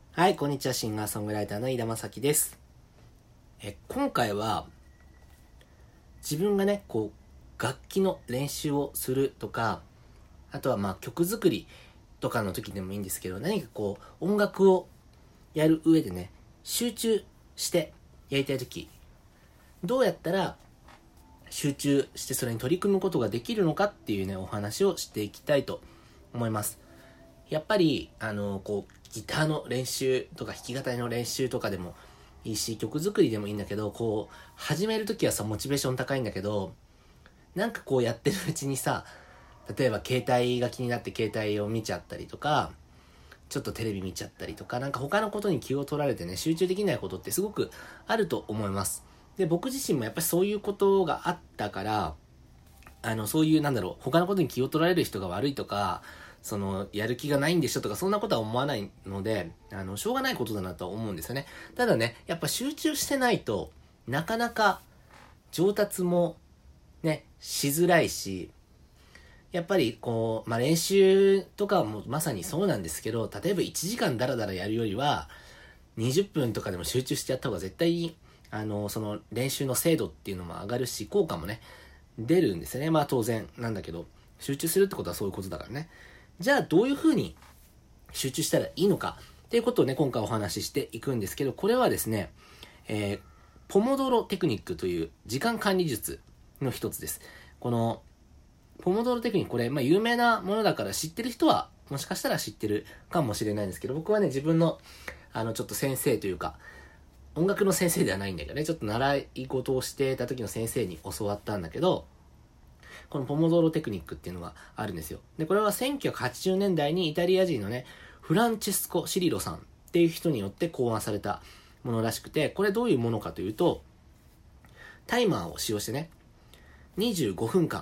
はい、こんにちは。シンガーソングライターの飯田正樹です。今回は自分がね、楽器の練習をするとか、あとは曲作りとかの時でもいいんですけど、何か音楽をやる上でね、集中してやりたい時、どうやったら集中してそれに取り組むことができるのかっていうね、お話をしていきたいと思います。やっぱりギターの練習とか弾き語りの練習とかでもいいし、曲作りでもいいんだけど、始めるときはさ、モチベーション高いんだけど、なんかやってるうちにさ、例えば携帯が気になって携帯を見ちゃったりとか、ちょっとテレビ見ちゃったりとか、なんか他のことに気を取られてね、集中できないことってすごくあると思います。で、僕自身もやっぱりそういうことがあったから、そういう他のことに気を取られる人が悪いとか、やる気がないんでしょとか、そんなことは思わないので、しょうがないことだなとは思うんですよね。ただね、やっぱ集中してないとなかなか上達もね、しづらいし、やっぱり練習とかもまさにそうなんですけど、例えば1時間ダラダラやるよりは20分とかでも集中してやった方が絶対その練習の精度っていうのも上がるし、効果もね出るんですよね。当然なんだけど、集中するってことはそういうことだからね。じゃあどういう風に集中したらいいのかっていうことをね、今回お話ししていくんですけど、これはですね、ポモドロテクニックという時間管理術の一つです。このポモドロテクニック、これ有名なものだから知ってる人はもしかしたら知ってるかもしれないんですけど、僕はね、自分のちょっと先生というか、音楽の先生ではないんだけどね、ちょっと習い事をしてた時の先生に教わったんだけど、このポモドーロテクニックっていうのがあるんですよ。で、これは1980年代にイタリア人のね、フランチェスコ・シリロさんっていう人によって考案されたものらしくて、これどういうものかというと、タイマーを使用してね、25分間、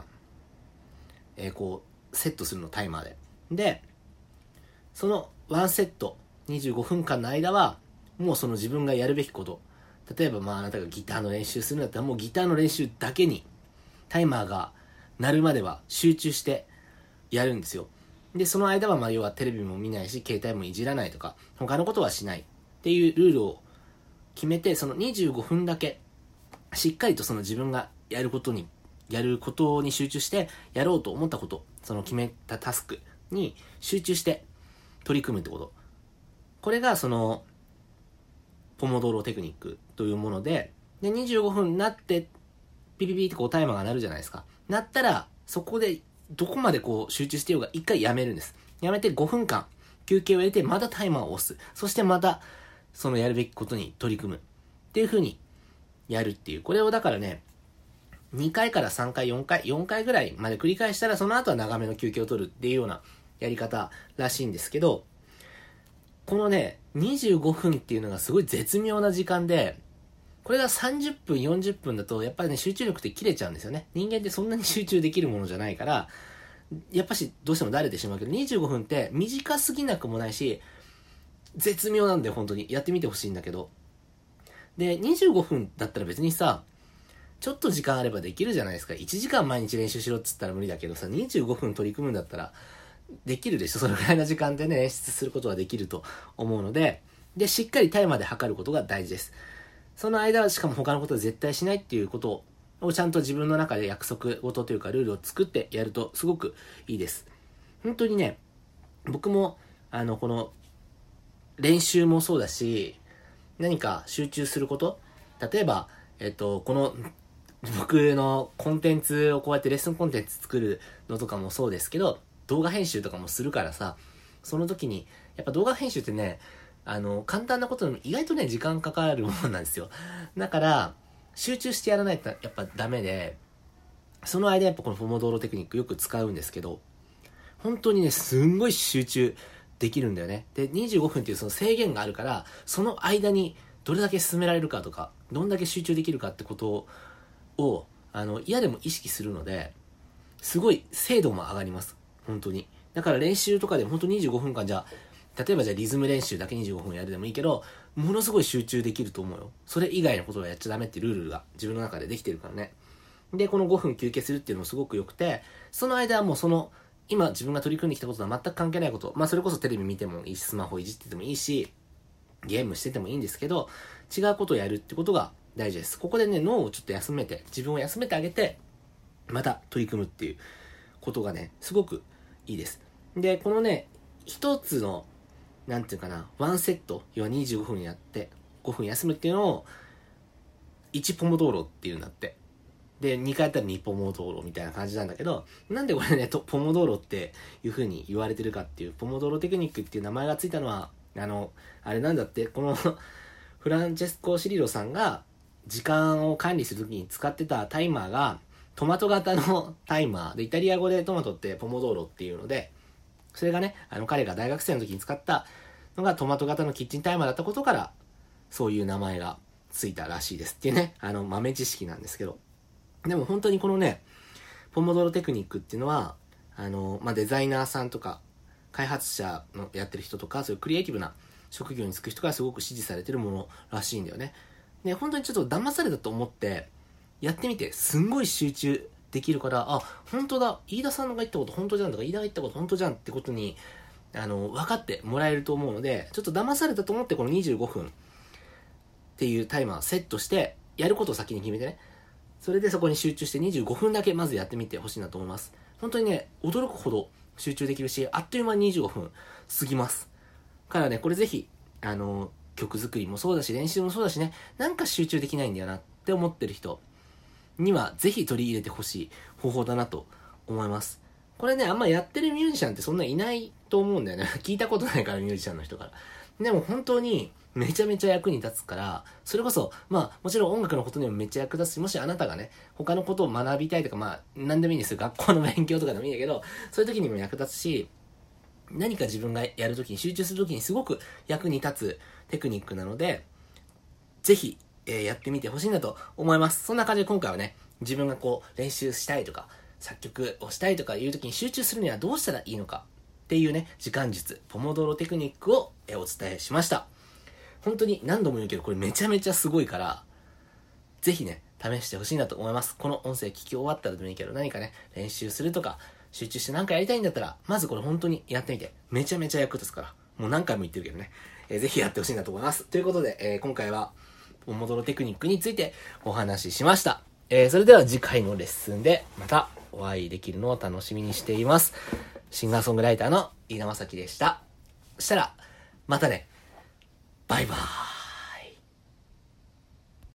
セットするの、タイマーで。で、そのワンセット、25分間の間は、もうその自分がやるべきこと、例えばあなたがギターの練習するんだったら、もうギターの練習だけに、タイマーが鳴るまでは集中してやるんですよ。で、その間は要はテレビも見ないし、携帯もいじらないとか、他のことはしないっていうルールを決めて、その25分だけ、しっかりとその自分がやることに集中してやろうと思ったこと、その決めたタスクに集中して取り組むってこと。これがそのポモドーロテクニックというもので、25分になってピピピってタイマーが鳴るじゃないですか。なったらそこでどこまで集中してようが一回やめるんです。やめて5分間休憩を入れて、またタイマーを押す。そしてまたそのやるべきことに取り組むっていう風にやるっていう。これをだからね、2回から3回、4回ぐらいまで繰り返したら、その後は長めの休憩を取るっていうようなやり方らしいんですけど、このね、25分っていうのがすごい絶妙な時間で、これが30分、40分だと、やっぱりね、集中力って切れちゃうんですよね。人間ってそんなに集中できるものじゃないから、やっぱしどうしてもだれてしまうけど、25分って短すぎなくもないし、絶妙なんだよ、本当に。やってみてほしいんだけど。で、25分だったら別にさ、ちょっと時間あればできるじゃないですか。1時間毎日練習しろっつったら無理だけどさ、25分取り組むんだったらできるでしょ。そのぐらいの時間でね、演出することはできると思うので、しっかりタイマーで測ることが大事です。その間はしかも他のことは絶対しないっていうことをちゃんと自分の中で約束事というかルールを作ってやるとすごくいいです。本当にね、僕もこの練習もそうだし、何か集中すること、例えばこの僕のコンテンツをこうやってレッスンコンテンツ作るのとかもそうですけど、動画編集とかもするからさ、その時にやっぱ動画編集ってね、簡単なことでも意外とね時間かかるものなんですよ。だから集中してやらないとやっぱダメで、その間やっぱこのポモドーロテクニックよく使うんですけど、本当にねすんごい集中できるんだよね。で、25分っていうその制限があるから、その間にどれだけ進められるかとか、どんだけ集中できるかってことを嫌でも意識するので、すごい精度も上がります。本当に。だから練習とかでも本当25分間例えばリズム練習だけ25分やるでもいいけど、ものすごい集中できると思うよ。それ以外のことはやっちゃダメってルールが自分の中でできてるからね。で、この5分休憩するっていうのもすごく良くて、その間はもう今自分が取り組んできたこととは全く関係ないこと、それこそテレビ見てもいいし、スマホいじっててもいいし、 ゲームしててもいいんですけど、違うことをやるってことが大事です。ここでね、脳をちょっと休めて、自分を休めてあげて、また取り組むっていうことがね、すごくいいです。で、このね、一つの、なんていうかな、ワンセット、要は25分やって、5分休むっていうのを、1ポモドーロっていうんだって。で、2回やったら2ポモドーロみたいな感じなんだけど、なんでこれね、ポモドーロっていう風に言われてるかっていう、ポモドーロテクニックっていう名前がついたのは、あれなんだって、このフランチェスコ・シリロさんが時間を管理するときに使ってたタイマーが、トマト型のタイマーで、イタリア語でトマトってポモドーロっていうので、それがね、彼が大学生の時に使ったのがトマト型のキッチンタイマーだったことから、そういう名前がついたらしいですっていうね、豆知識なんですけど。でも本当にこのね、ポモドーロテクニックっていうのは、デザイナーさんとか、開発者のやってる人とか、そういうクリエイティブな職業に就く人からすごく支持されてるものらしいんだよね。で、本当にちょっと騙されたと思って、やってみて、すんごい集中できるから、あ、本当だ、飯田さんが言ったこと本当じゃんとか、飯田が言ったこと本当じゃんってことに、分かってもらえると思うので、ちょっと騙されたと思ってこの25分っていうタイマーをセットして、やることを先に決めてね、それでそこに集中して25分だけまずやってみてほしいなと思います。本当にね、驚くほど集中できるし、あっという間に25分過ぎます。からね、これぜひ、曲作りもそうだし、練習もそうだしね、なんか集中できないんだよなって思ってる人には、ぜひ取り入れてほしい方法だなと思います。これね、あんまやってるミュージシャンってそんないないと思うんだよね。聞いたことないから、ミュージシャンの人から。でも本当に、めちゃめちゃ役に立つから、それこそ、もちろん音楽のことにもめっちゃ役立つし、もしあなたがね、他のことを学びたいとか、何でもいいんですよ。学校の勉強とかでもいいんだけど、そういう時にも役立つし、何か自分がやるときに、集中するときにすごく役に立つテクニックなので、ぜひ、やってみてほしいなと思います。そんな感じで今回はね、自分が練習したいとか、作曲をしたいとかいうときに集中するにはどうしたらいいのかっていうね、時間術、ポモドーロテクニックをお伝えしました。本当に何度も言うけど、これめちゃめちゃすごいから、ぜひね、試してほしいなと思います。この音声聞き終わったらでもいいけど、何かね、練習するとか、集中して何かやりたいんだったら、まずこれ本当にやってみて、めちゃめちゃ役立つから、もう何回も言ってるけどね、ぜひやってほしいなと思います。ということで、今回は、ポモドーロテクニックについてお話ししました。それでは次回のレッスンで、またお会いできるのを楽しみにしています。シンガーソングライターの飯田正樹でした。そしたら、またね。バイバーイ。